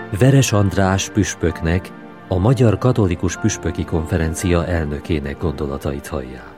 Veres András püspöknek, a Magyar Katolikus Püspöki Konferencia elnökének gondolatait hallják.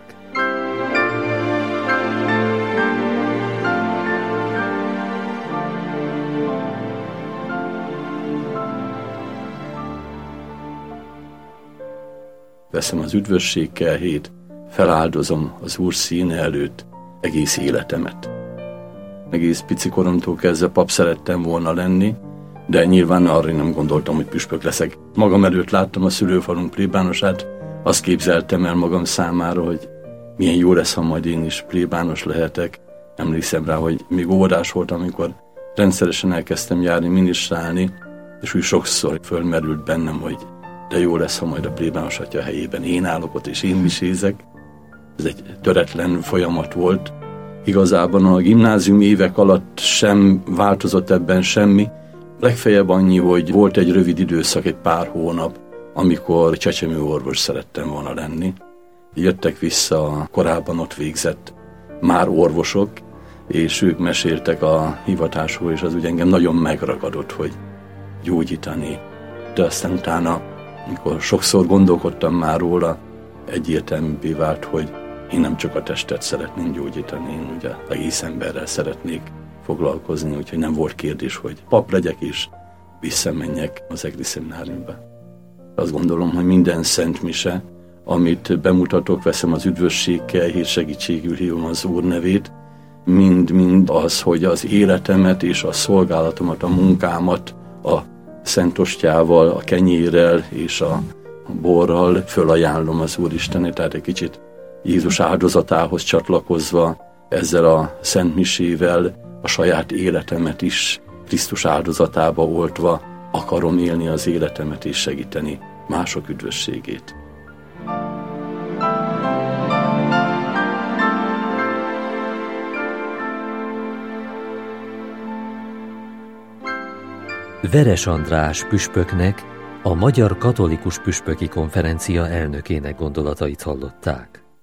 Veszem az üdvösség kelhét, feláldozom az Úr színe előtt egész életemet. Egész pici koromtól kezdve pap szerettem volna lenni, de nyilván arra nem gondoltam, hogy püspök leszek. Magam előtt láttam a szülőfalunk plébánosát, azt képzeltem el magam számára, hogy milyen jó lesz, ha majd én is plébános lehetek. Emlékszem rá, hogy még óvodás voltam, amikor rendszeresen elkezdtem járni, minisztrálni, és úgy sokszor fölmerült bennem, hogy de jó lesz, ha majd a plébános atya helyében én állok ott, és én misézek. Ez egy töretlen folyamat volt. Igazában a gimnázium évek alatt sem változott ebben semmi. Legfeljebb annyi, hogy volt egy rövid időszak, egy pár hónap, amikor csecsemőorvos szerettem volna lenni. Jöttek vissza a korábban ott végzett már orvosok, és ők meséltek a hivatásról, és az úgy engem nagyon megragadott, hogy gyógyítani. De aztán utána, amikor sokszor gondolkodtam már róla, egyértelművé vált, hogy én nem csak a testet szeretném gyógyítani, én ugye egész emberrel szeretnék foglalkozni, úgyhogy nem volt kérdés, hogy pap legyek és visszamenjek az egri szemináriumba. Azt gondolom, hogy minden szent mise, amit bemutatok, veszem az üdvösség kelhét, segítségül hívom az Úr nevét, mind az, hogy az életemet és a szolgálatomat, a munkámat a Szent Ostjával, a kenyérrel és a borral fölajánlom az Úristennek, tehát egy kicsit Jézus áldozatához csatlakozva, ezzel a Szent Misével a saját életemet is Krisztus áldozatába oltva akarom élni az életemet és segíteni mások üdvösségét. Veres András püspöknek, a Magyar Katolikus Püspöki Konferencia elnökének gondolatait hallották.